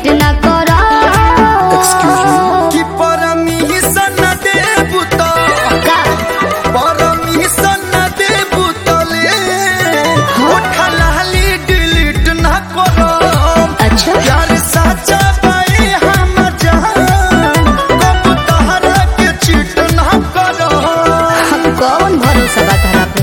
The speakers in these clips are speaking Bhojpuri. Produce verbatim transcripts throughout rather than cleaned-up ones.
ना करो। एक्सक्यूज मी कि परमिशन न देबू तो का परमिशन न देबू तो ले उठा लाली डिलीट ना करो। अच्छा यार साचा पाए हम जान कब तहरा के चीट ना करो। कौन भरोसा बा तारा पे?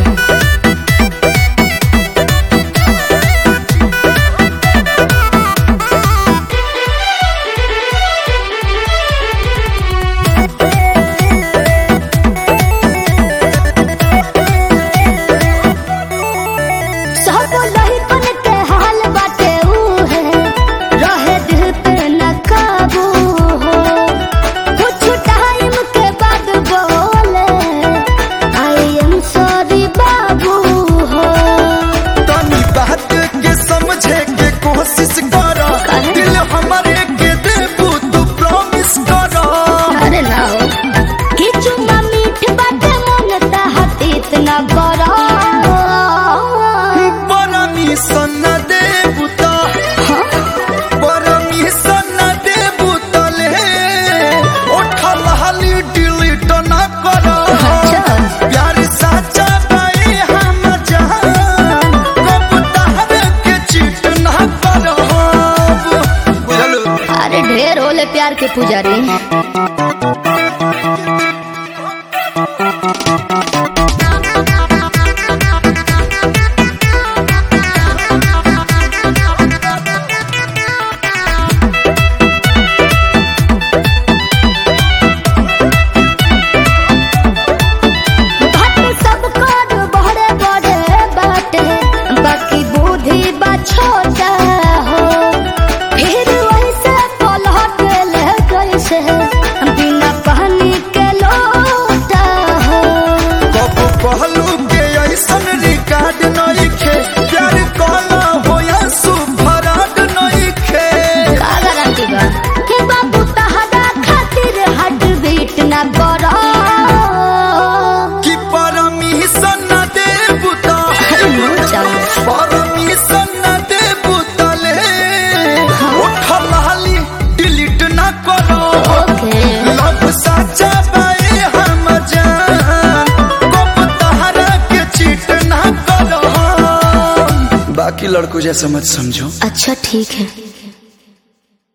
सब लहिकन के हाल बाटे ऊ है, रहे दिल पे न काबू हो। कुछ टाइम के बाद बोले आई एम सॉरी बाबू हो। तनी बात के समझे के कोशिश करो। दिल हमारे के देबू तू प्रॉमिस करो। अरे ना हो कि चुम्मा मीठ बाटे मन ताहत इतना करो। परमिशन न देबू तो परमिशन न देबू तो ले उठा लाली डिलीट ना करो। प्यार साचा पाए हम जान कब तहरा के चीट ना करो। अरे ढेर होले प्यार के पुजारी। भट सब कर बड़े बड़े बाटे, बाकी बुद्धि बा छोटा हो। फिर वैसे पलट ले कैसे बिना पानी के लोटा हो। कब कहलू के ऐसन रिकॉर्ड नइखे प्यार कहला हो या सुभराड नइखे। का गारंटी बा कि बाबू तहरा खातिर हार्ट बीट ना करो। कि परमिशन न देबू तो परमिशन न देबू तो ले उठा लाली डिलीट ना करो। ओके लव साचा पाए हम जान कब तहरा के चीट ना करो। बाकी लड़कों जैसा मत समझो। अच्छा ठीक है।